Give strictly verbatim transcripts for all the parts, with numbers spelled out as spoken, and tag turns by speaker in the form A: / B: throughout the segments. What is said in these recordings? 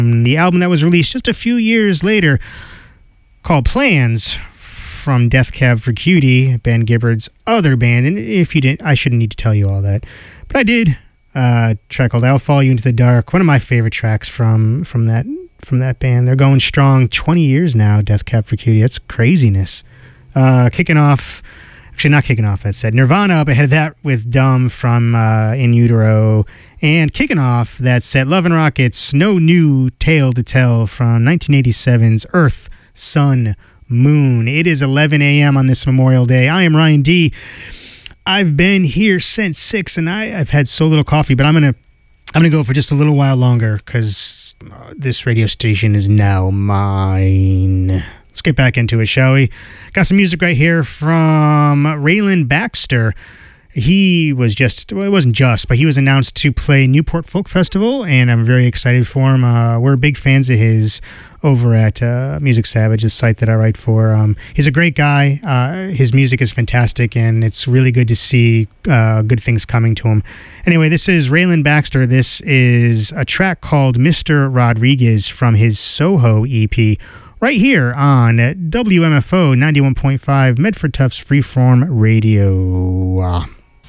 A: the album that was released just a few years later called Plans from Death Cab for Cutie, Ben Gibbard's other band. And if you didn't, I shouldn't need to tell you all that, but I did. Uh, a track called I'll Follow You Into the Dark, one of my favorite tracks from from that from that band. They're going strong twenty years now, Death Cab for Cutie. That's craziness. Uh, kicking off, actually not kicking off, that said. Nirvana up ahead of that with Dumb from uh, In Utero. And kicking off that set, Love and Rockets, No New Tale to Tell from nineteen eighty-seven's Earth, Sun, Moon. It is eleven a.m. on this Memorial Day. I am Ryan D. I've been here since six, and I, I've had so little coffee, but I'm gonna I'm gonna go for just a little while longer because uh, this radio station is now mine. Let's get back into it, shall we? Got some music right here from Raylan Baxter. He was just, well, it wasn't just, but he was announced to play Newport Folk Festival, and I'm very excited for him. Uh, we're big fans of his over at uh, Music Savage, the site that I write for. Um, he's a great guy. Uh, his music is fantastic, and it's really good to see uh, good things coming to him. Anyway, this is Raylan Baxter. This is a track called Mister Rodriguez from his Soho E P, right here on W M F O ninety-one point five, Medford Tufts Freeform Radio. Uh,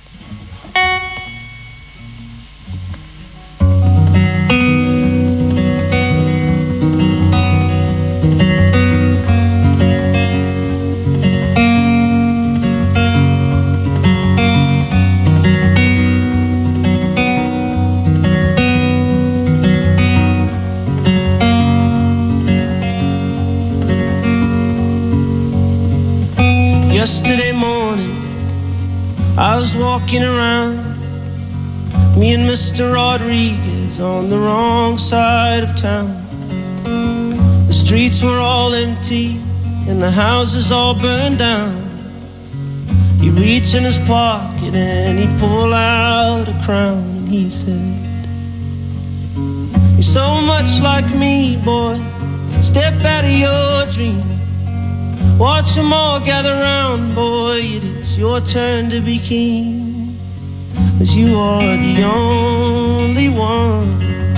B: Yesterday morning, I was walking around, me and Mister Rodriguez on the wrong side of town. The streets were all empty and the houses all burned down. He reached in his pocket and he pulled out a crown and he said, "You're so much like me, boy, step out of your dream. Watch them all gather round, boy, it's your turn to be king. 'Cause you are the only one.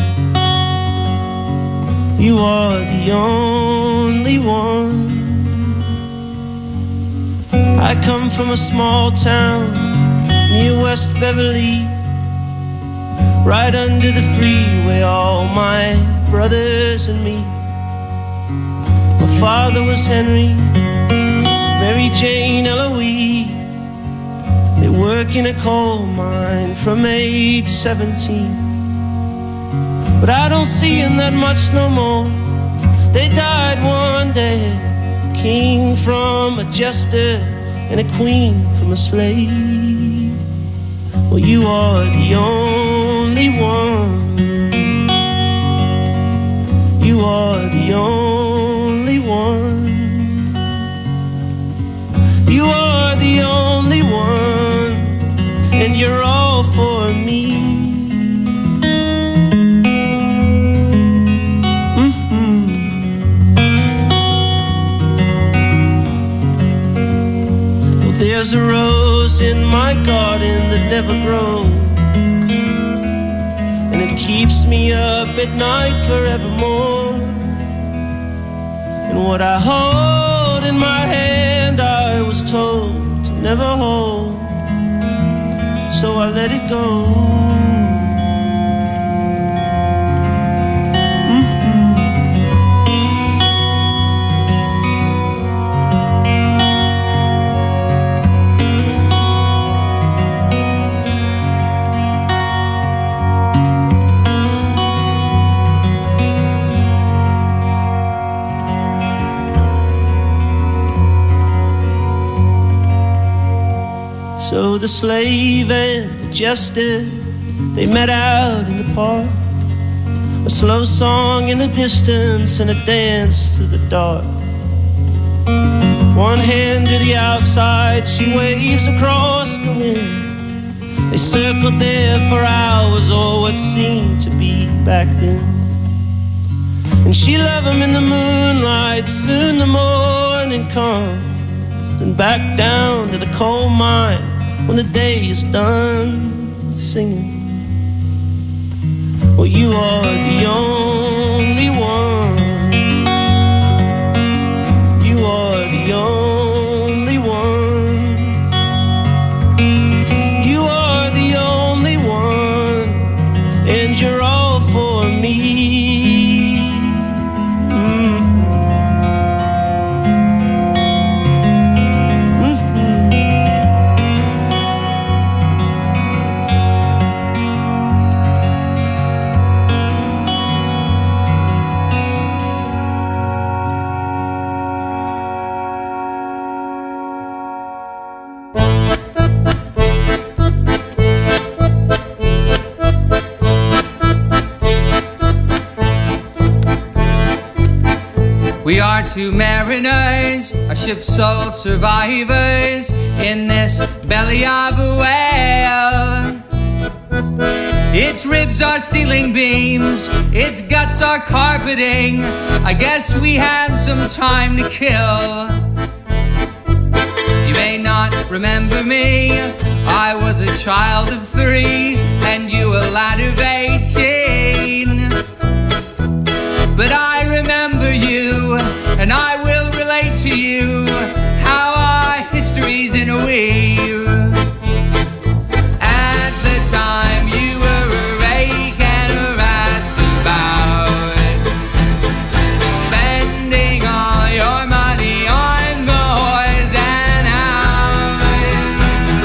B: You are the only one. I come from a small town near West Beverly, right under the freeway, all my brothers and me. My father was Henry, Mary Jane, Eloise. They work in a coal mine from age seventeen. But I don't see them that much no more. They died one day, a king from a jester and a queen from a slave. Well, you are the only one. You are the only one. You are the only one, and you're all for me. Mm-hmm. Well, there's a rose in my garden that never grows, and it keeps me up at night forevermore. And what I hold in my hand I was told to never hold, so I let it go. Mm-hmm. So the slave and the jester, they met out in the park. A slow song in the distance and a dance through the dark. One hand to the outside, she waves across the wind. They circled there for hours, or what seemed to be back then. And she loved him in the moonlight. Soon the morning comes, then back down to the coal mine when the day is done singing. Well, you are the only one. You are the only one. You are the only one, and you're all for me. Mm-hmm.
C: We are two mariners, a ship's sole survivors in this belly of a whale. Its ribs are ceiling beams, its guts are carpeting. I guess we have some time to kill. You may not remember me, I was a child of three and you a lad of eighteen. But I remember you, and I will relate to you how our histories interweave. At the time you were a rake and a roustabout, spending all your money on boys and hounds.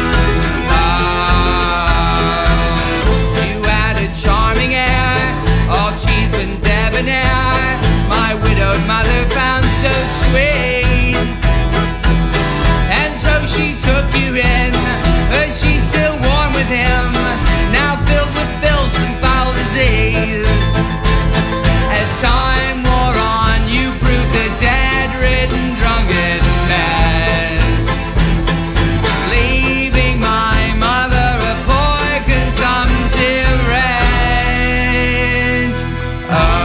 C: Oh, you had a charming air, all cheap and debonair. My widowed mother found so sweet, and so she took you in, her sheet still warm with him, now filled with filth and foul disease. As time wore on, you proved a dead-ridden drunken mess, leaving my mother a poor consumptive wretch. Oh,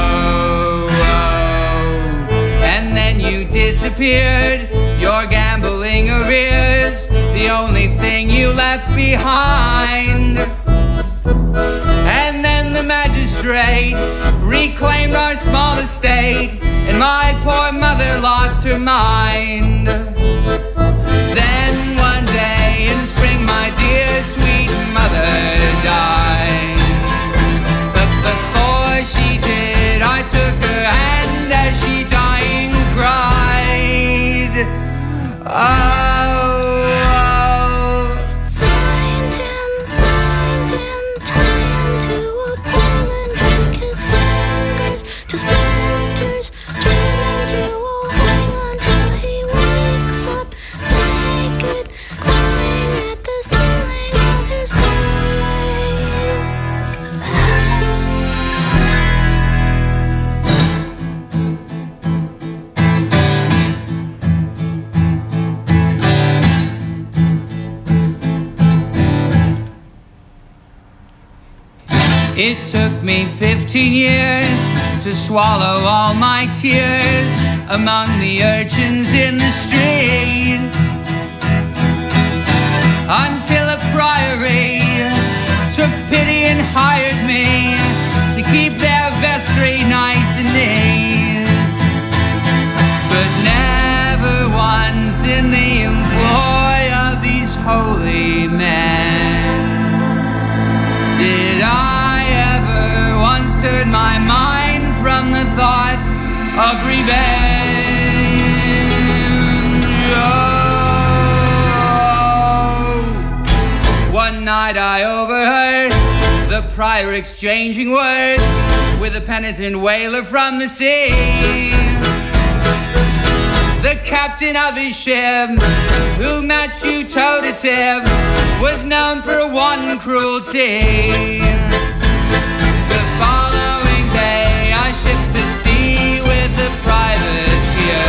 C: disappeared, your gambling arrears, the only thing you left behind. And then the magistrate reclaimed our small estate, and my poor mother lost her mind. Then one day in spring, my dear sweet mother died. But before she did, I took her hand as she dying cried. Oh, oh.
D: Find him, find him, tie him to a pole and break his fingers to splinters, turn him to a hole until he wakes up naked, clawing at the ceiling of his grave.
C: It took me fifteen years to swallow all my tears among the urchins in the street, until a priory took pity and hired me to keep their vestry nice and neat. But never once in the employ of these holy men did I once turned my mind from the thought of revenge. Oh. One night I overheard the prior exchanging words with a penitent whaler from the sea. The captain of his ship, who matched you toe-to-tip, was known for one cruelty. Following day I shipped to sea with the privateer,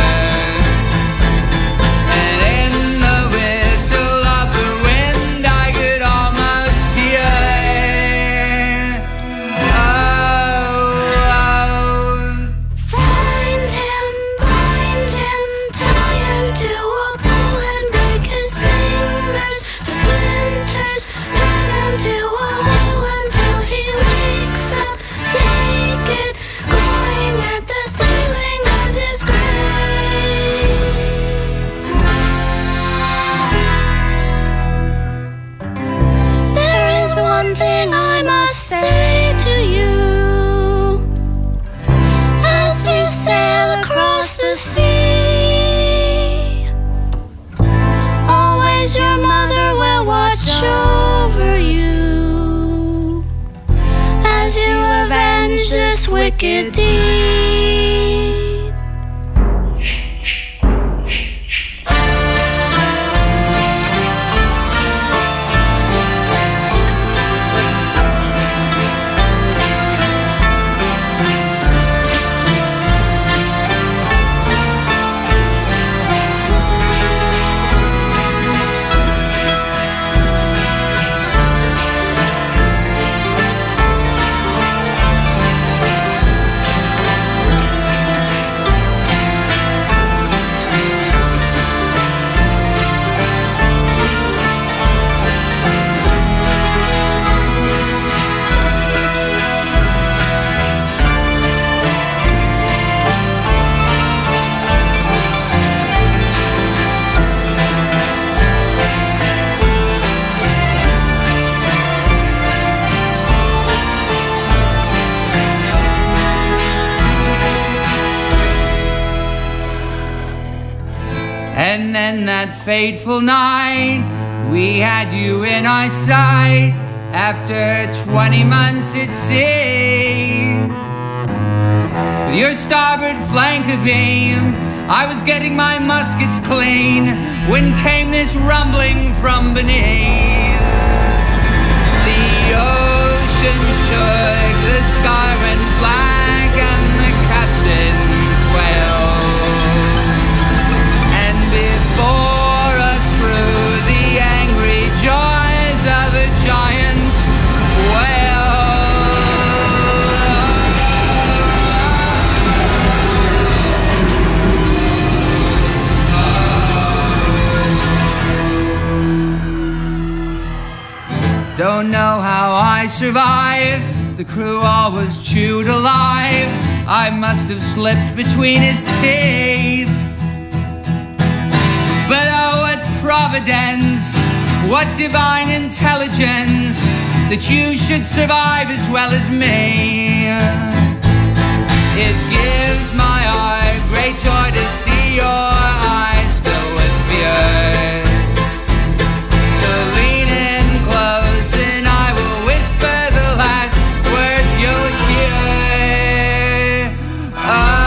C: and in the whistle of the wind I could almost hear. Oh, oh.
D: Find him, find him, tie him to a pole and break his fingers to splinters, turn him to a hole until he it did.
C: And then that fateful night, we had you in our sight. After twenty months at sea, with your starboard flank abeam, I was getting my muskets clean when came this rumbling from beneath. The ocean shook, the sky went black, and the captain quailed. Before us grew the angry joys of a giant whale. Don't know how I survived. The crew all was chewed alive. I must have slipped between his teeth. But oh, what providence, what divine intelligence, that you should survive as well as me. It gives my heart great joy to see your eyes fill with fear. So lean in close and I will whisper the last words you'll hear. Oh.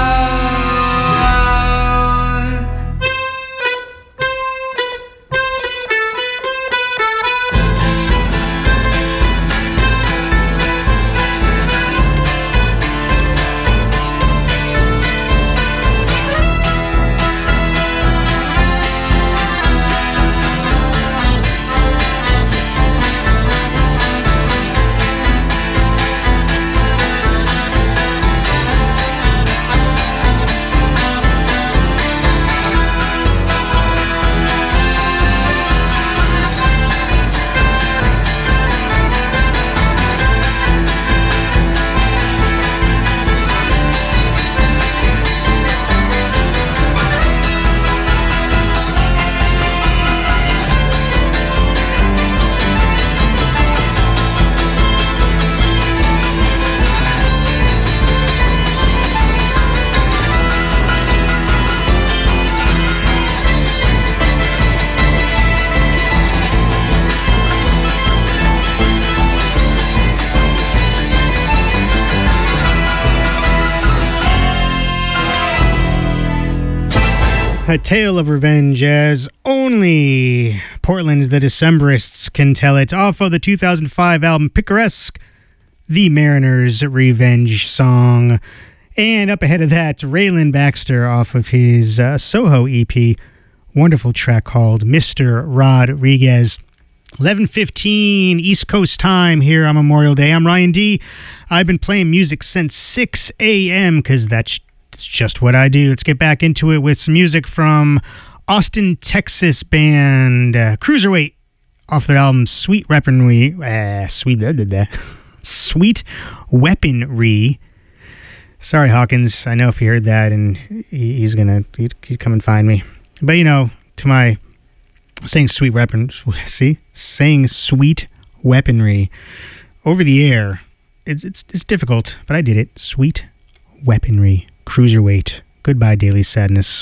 A: A tale of revenge as only Portland's The Decemberists can tell it. Off of the two thousand five album Picaresque, The Mariner's Revenge Song. And up ahead of that, Raylan Baxter off of his uh, Soho E P. Wonderful track called Mister Rodriguez. eleven fifteen East Coast time here on Memorial Day. I'm Ryan D. I've been playing music since six a.m. because that's It's just what I do. Let's get back into it with some music from Austin, Texas band uh, Cruiserweight off their album Sweet Weaponry. Uh, sweet, blah, blah, blah. Sweet Weaponry. Sorry, Hawkins. I know if he heard that, and he, he's gonna he'd, he'd come and find me. But you know, to my saying sweet weapon, see, saying sweet weaponry over the air, it's it's it's difficult, but I did it. Sweet Weaponry. Cruiserweight. Goodbye, Daily Sadness.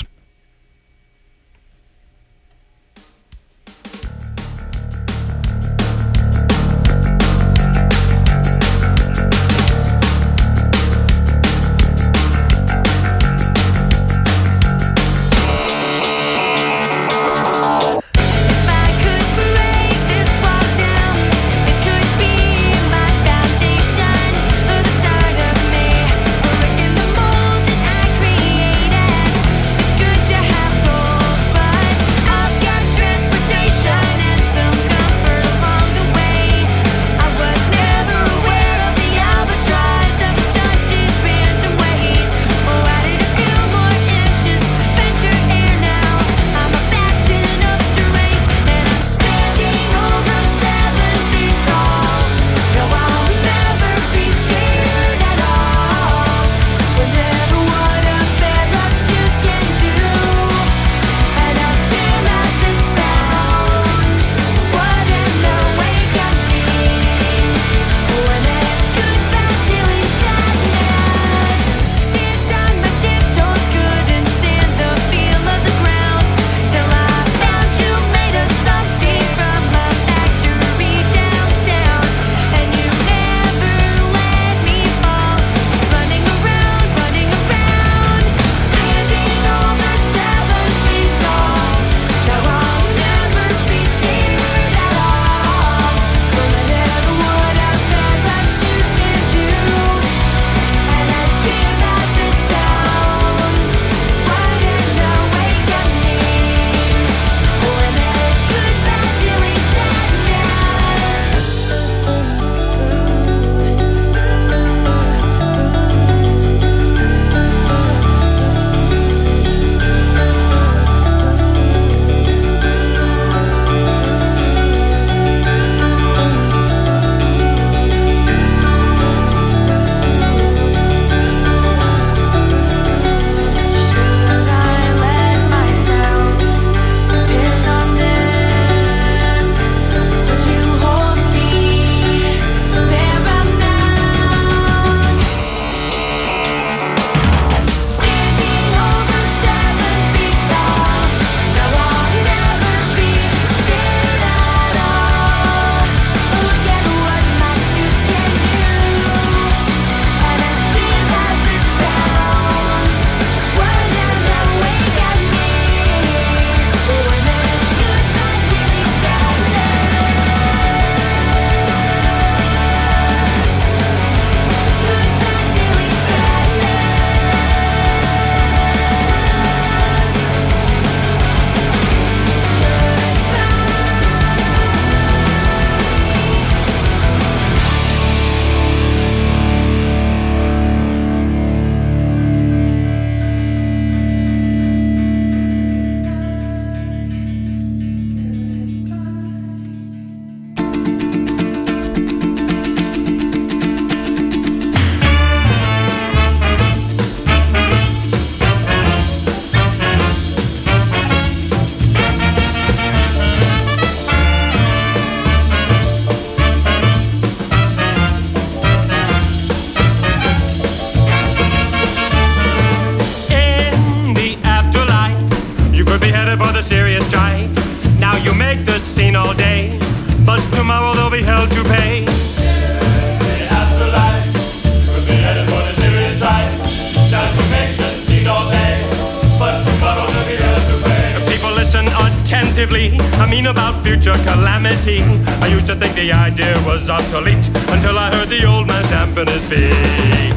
E: attentively. I mean about future calamity. I used to think the idea was obsolete until I heard the old man stamping his feet.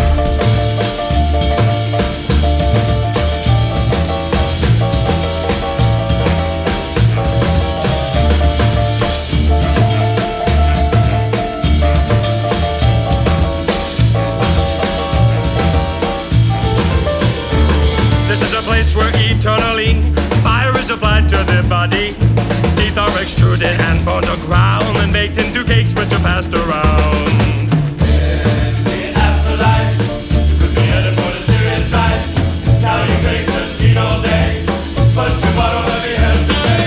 E: This is a place where eternally fire is applied to the body. Teeth are extruded and bones are ground and baked into cakes which are passed around. In the afterlife, you could be headed for the serious time. Now you drink the scene all day, but tomorrow heavy has to pay.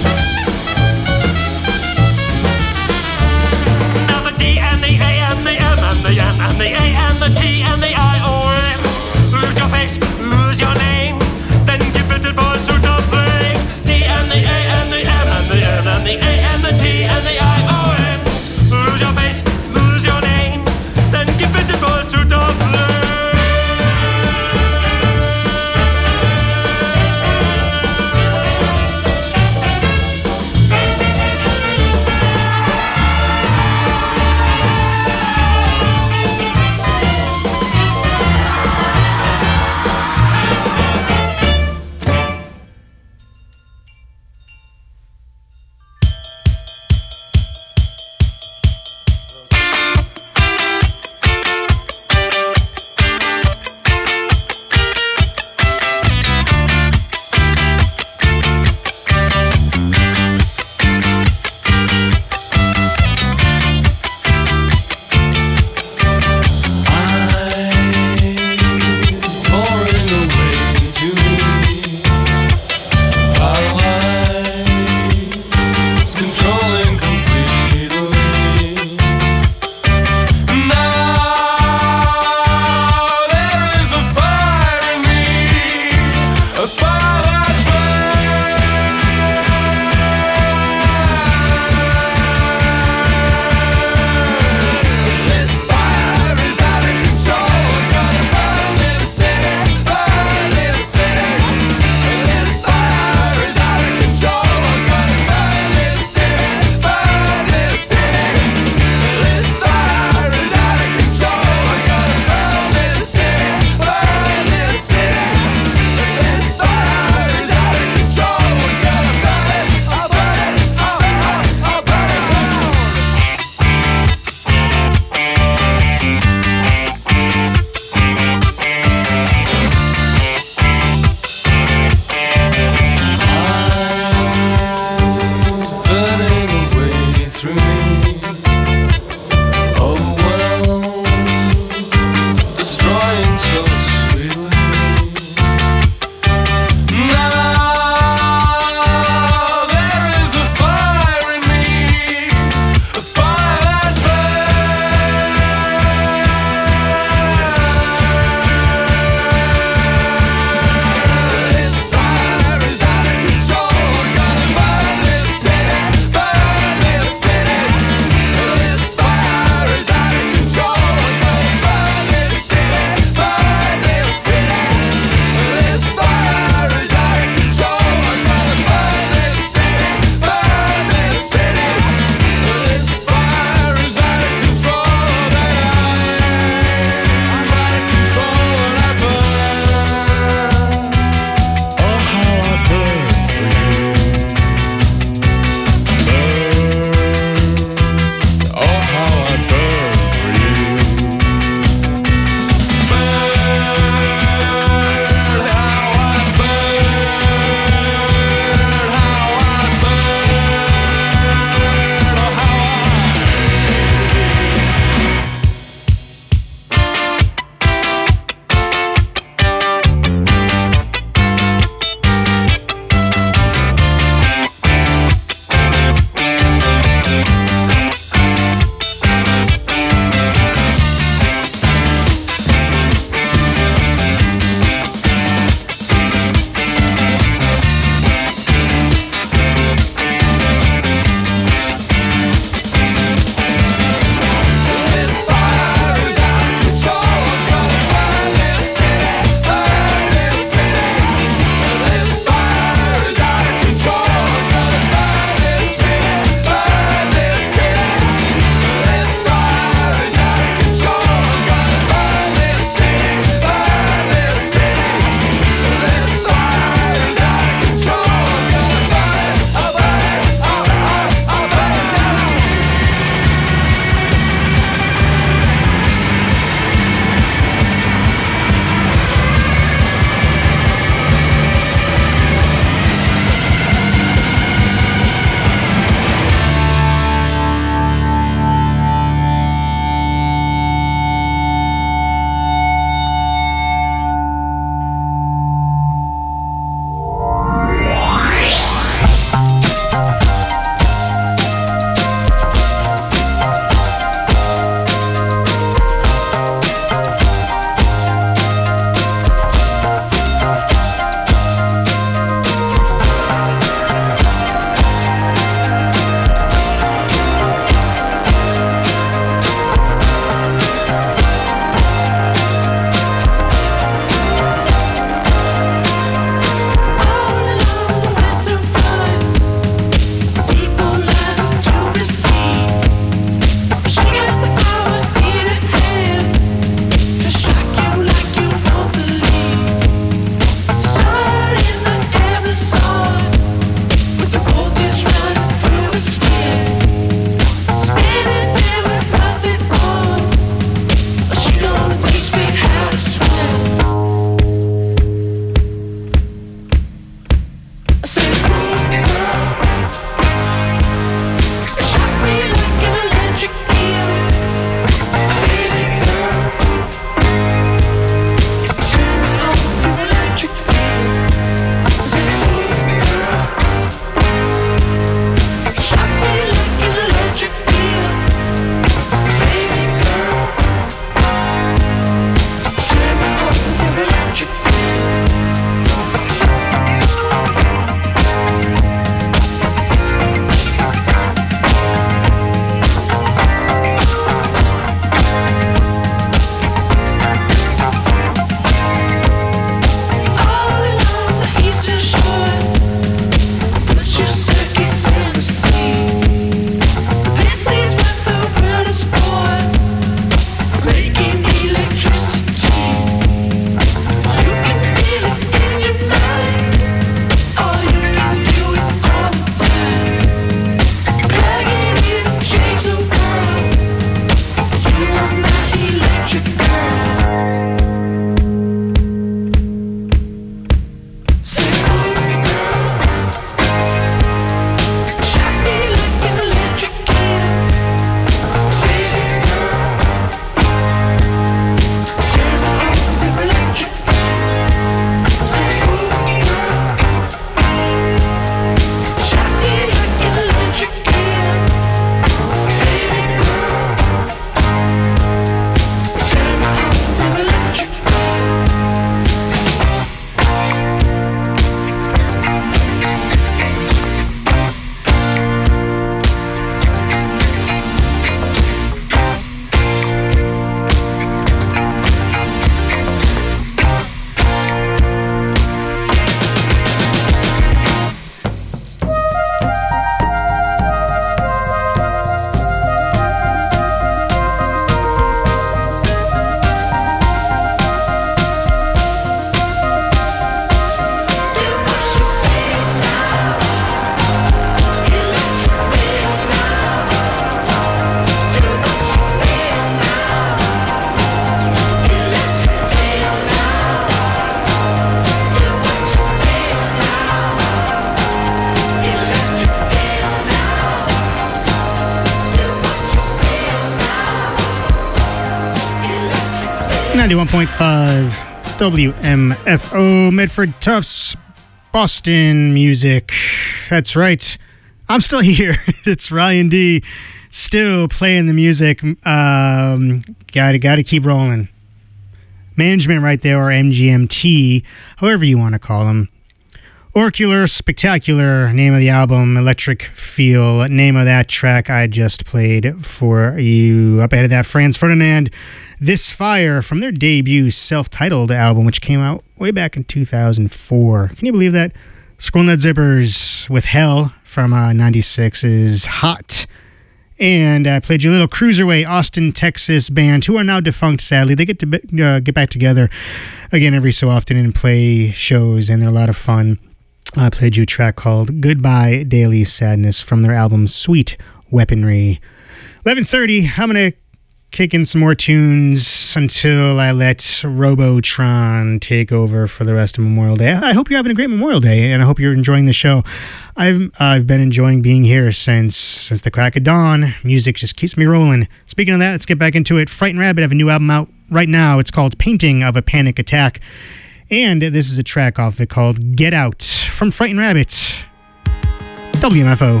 A: ninety-one point five W M F O, Medford Tufts, Boston music. That's right. I'm still here. It's Ryan D. Still playing the music. Um, gotta, gotta keep rolling. Management right there, or M G M T, however you want to call them. Oracular Spectacular, name of the album. Electric Feel, name of that track I just played for you. Up ahead of that, Franz Ferdinand, This Fire, from their debut self-titled album, which came out way back in two thousand four. Can you believe that? Scroll Nut Zippers with Hell from uh, ninety-six's Hot. And I played you a little Cruiserweight, Austin, Texas band, who are now defunct, sadly. They get to be, uh, get back together again every so often and play shows, and they're a lot of fun. I played you a track called Goodbye Daily Sadness from their album Sweet Weaponry. eleven thirty, I'm going to kick in some more tunes until I let Robotron take over for the rest of Memorial Day. I hope you're having a great Memorial Day, and I hope you're enjoying the show. I've I've been enjoying being here since since the crack of dawn. Music just keeps me rolling. Speaking of that, let's get back into it. Frightened Rabbit have a new album out right now. It's called Painting of a Panic Attack. And this is a track off it called Get Out from Frightened Rabbit. W M F O.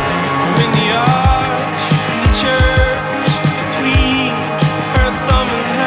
B: In the arch of the church, between her thumb and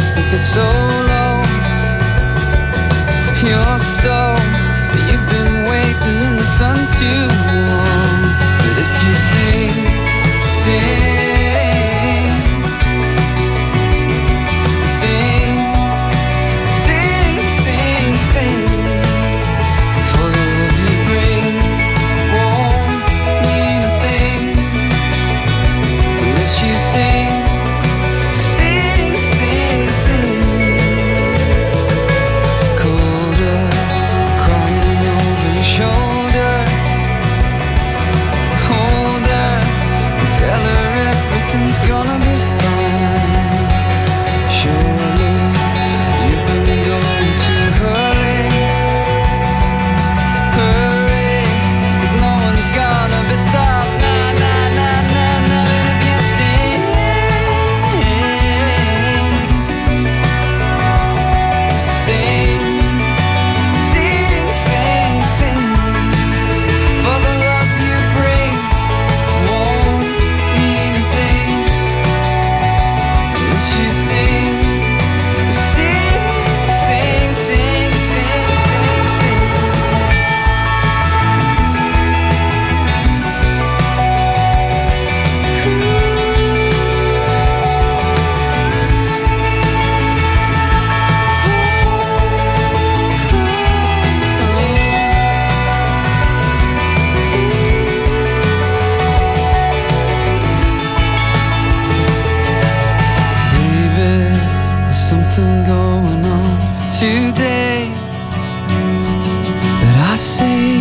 C: took it so low. You're so, you've been waiting in the sun too long. But if you sing, sing, sing, sing, sing, sing, for the love you bring won't mean a thing unless you sing, sing, sing, sing. Colder, crying over your shoulder. Hold her and tell her everything's gonna be fine. Surely you've been going too early. Hurry, 'cause no one's gonna be stopped. Nah, nah, nah, nah, nah. And if you sing, sing, sing, sing, sing, for the love you bring won't mean a thing unless you sing, sing, sing, sing, sing, sing, sing. Baby, there's something going on today that I see.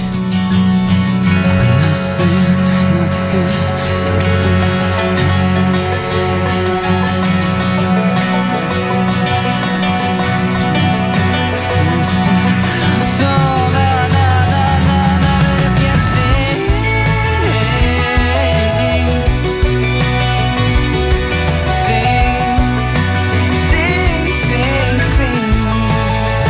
C: Nothing, nothing, nothing, nothing. So na na na na na, if you sing, sing, sing, sing, sing,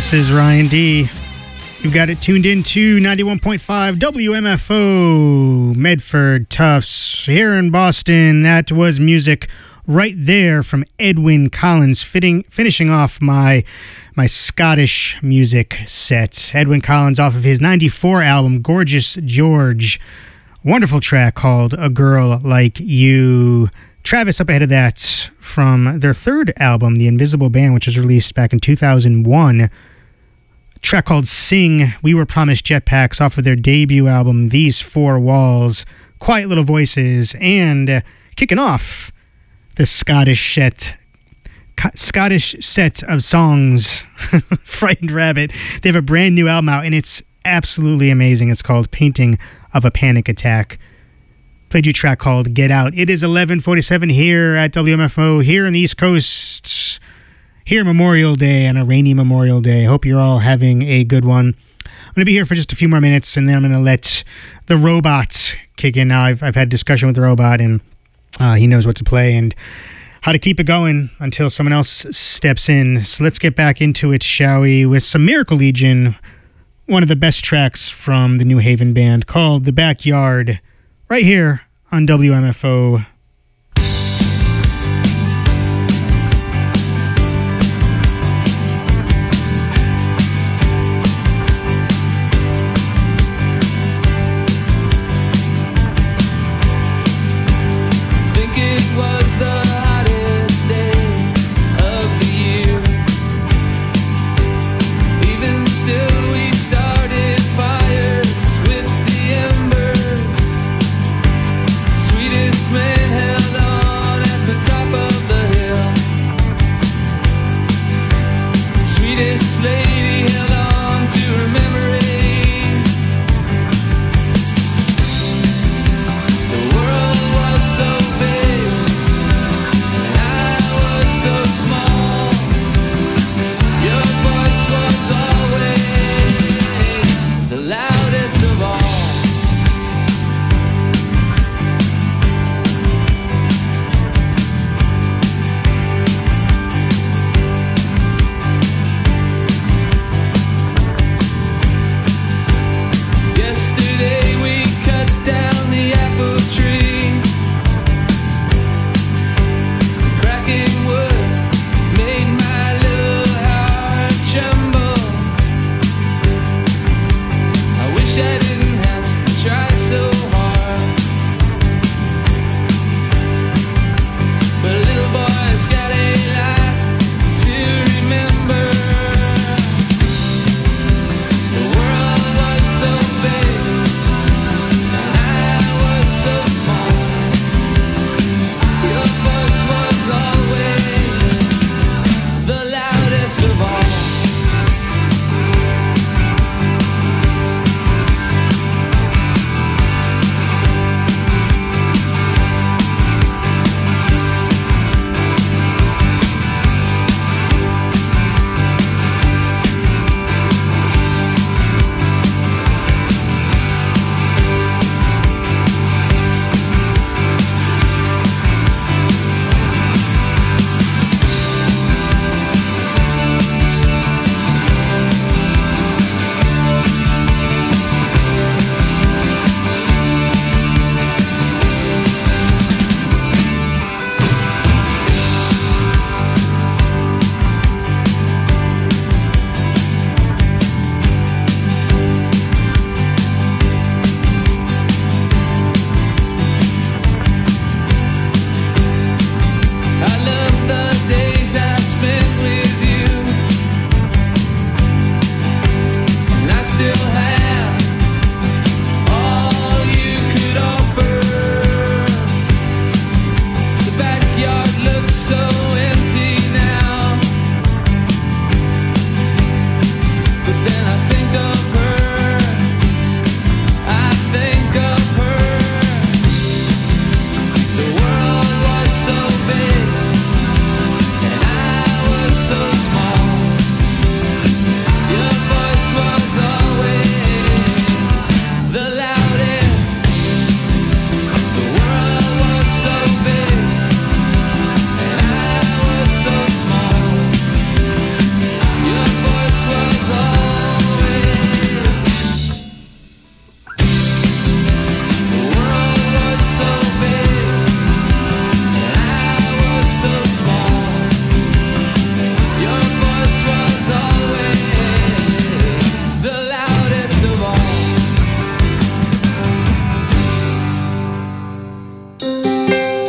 A: This is Ryan D. You've got it tuned into ninety-one point five W M F O, Medford Tufts, here in Boston. That was music right there from Edwyn Collins, fitting, finishing off my my Scottish music set. Edwyn Collins off of his ninety-four album, Gorgeous George. Wonderful track called A Girl Like You. Travis up ahead of that from their third album, The Invisible Band, which was released back in two thousand one. A track called Sing. We Were Promised Jetpacks off of their debut album, These Four Walls. Quiet Little Voices. And uh, kicking off the Scottish set, Scottish set of songs, Frightened Rabbit. They have a brand new album out, and it's absolutely amazing. It's called Painting of a Panic Attack. Played you a track called Get Out. It is eleven forty-seven here at W M F O, here on the East Coast, here Memorial Day, on a rainy Memorial Day. Hope you're all having a good one. I'm going to be here for just a few more minutes, and then I'm going to let the robot kick in. Now, I've, I've had a discussion with the robot, and uh, he knows what to play and how to keep it going until someone else steps in. So let's get back into it, shall we, with some Miracle Legion, one of the best tracks from the New Haven band called The Backyard, right here on W M F O.
C: Man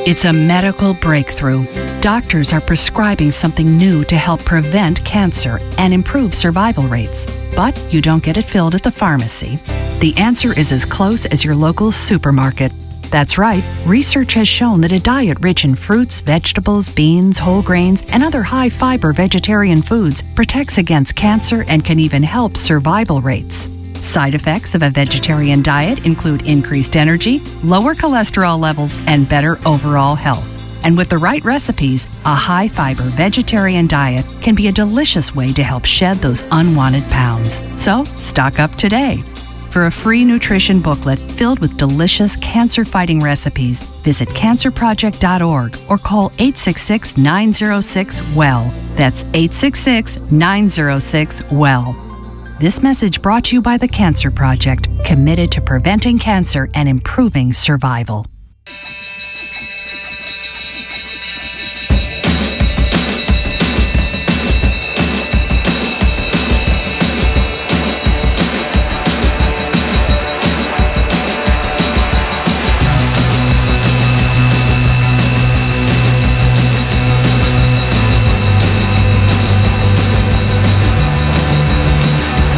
F: It's a medical breakthrough. Doctors are prescribing something new to help prevent cancer and improve survival rates. But you don't get it filled at the pharmacy. The answer is as close as your local supermarket. That's right, research has shown that a diet rich in fruits, vegetables, beans, whole grains, and other high-fiber vegetarian foods protects against cancer and can even help survival rates. Side effects of a vegetarian diet include increased energy, lower cholesterol levels, and better overall health. And with the right recipes, a high-fiber vegetarian diet can be a delicious way to help shed those unwanted pounds. So, stock up today. For a free nutrition booklet filled with delicious cancer-fighting recipes, visit cancer project dot org or call eight six six, nine zero six, W E L L. That's eight six six, nine zero six, W E L L. This message brought to you by the Cancer Project, committed to preventing cancer and improving survival.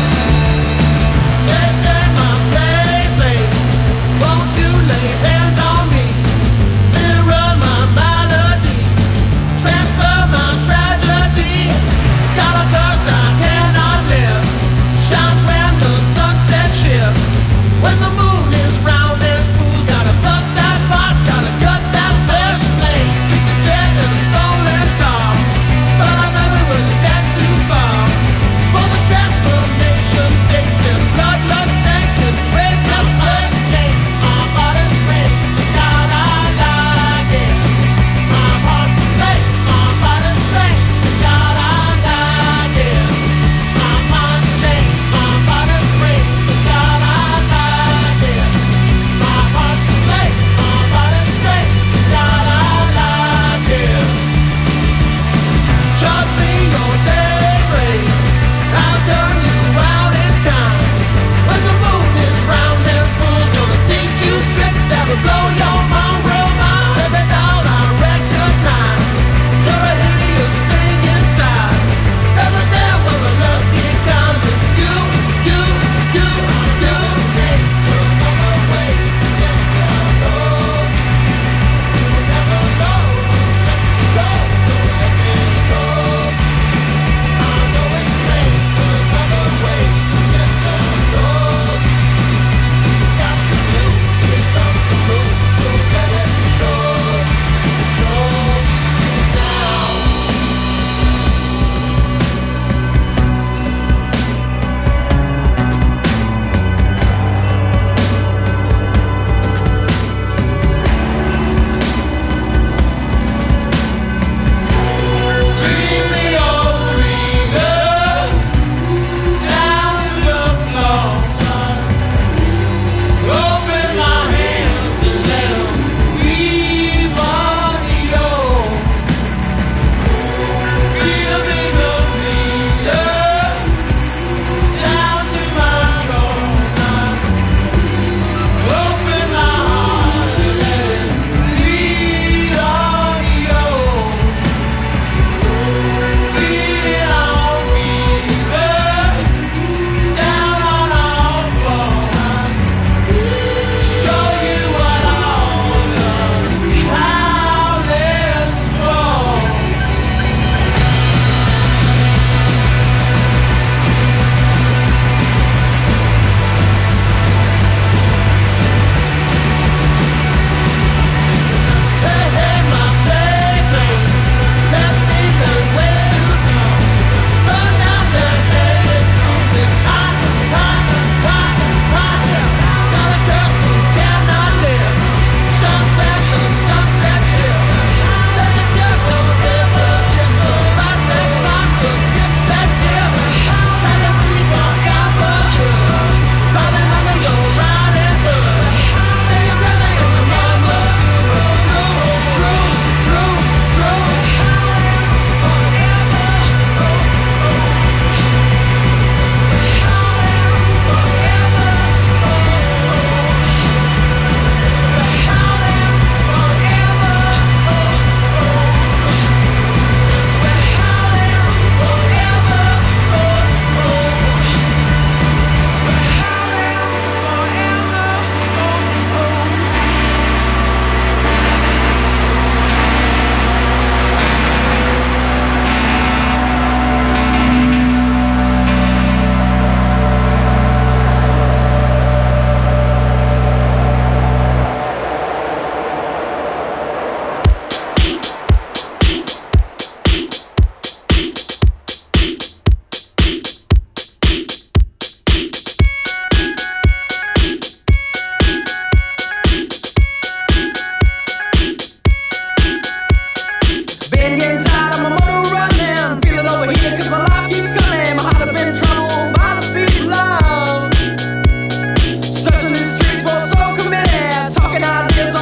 G: Won't you lay hands on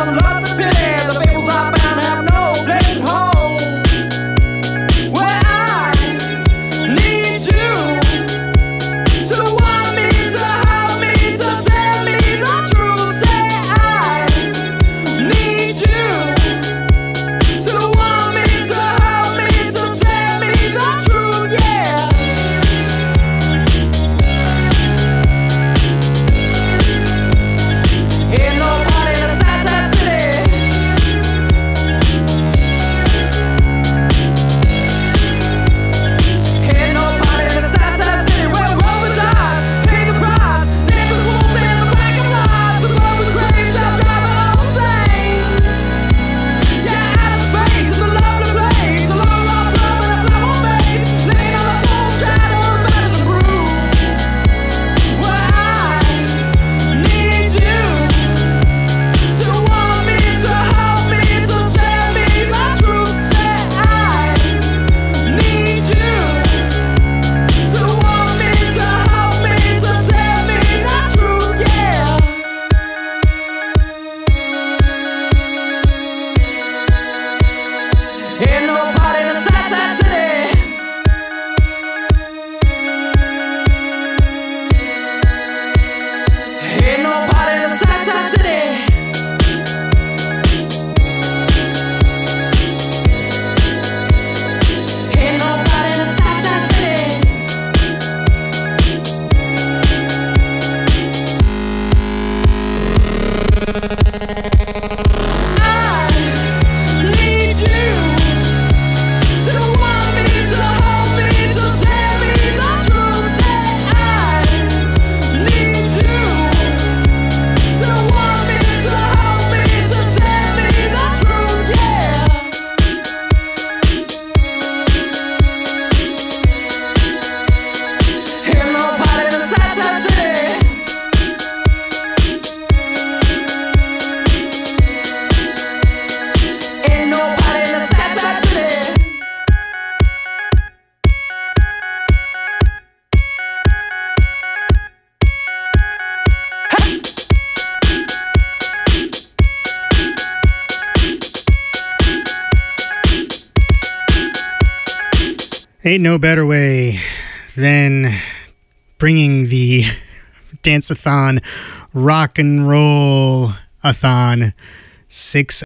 A: Ain't no better way than bringing the Dance-a-thon, rock and roll-a-thon six